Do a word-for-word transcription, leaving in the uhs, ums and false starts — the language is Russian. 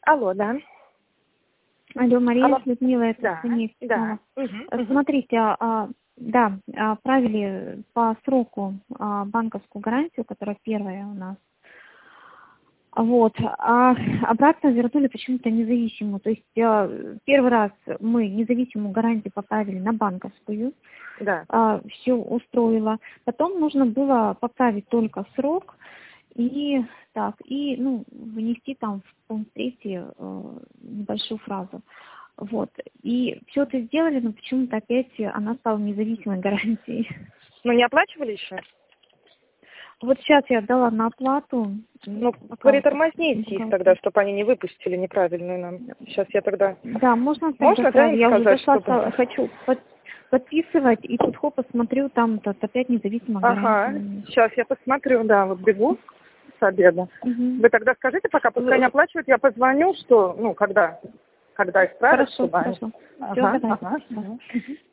Алло, да. Алло, Мария, Алло. Людмила, это Да, звонит да. снова. Угу, угу. Смотрите, а, да, отправили по сроку а, банковскую гарантию, которая первая у нас. Вот, а обратно вернули почему-то независимую. То есть а, первый раз мы независимую гарантию поправили на банковскую, Да. а, все устроило. Потом нужно было поправить только срок и так, и ну, внести там в пункт третий э, небольшую фразу. Вот. И все это сделали, но почему-то опять она стала независимой гарантией. Ну, не оплачивали еще? Вот сейчас я отдала на оплату. Ну, Пока вот притормозните их так. тогда, чтобы они не выпустили неправильную нам. Сейчас я тогда... Да, можно тогда Можно, да, сразу. им Я уже сказать, зашла, чтобы... хочу под- подписывать, и тут хоп, посмотрю, там тут опять независимая Ага, гарантия. сейчас я посмотрю, да, вот бегу с обеда. Угу. Вы тогда скажите, пока пускай не оплачивают, я позвоню, что, ну, когда, когда исправят, Хорошо, чтобы они- хорошо. Все, Ага, давай. ага. Да. Мгм.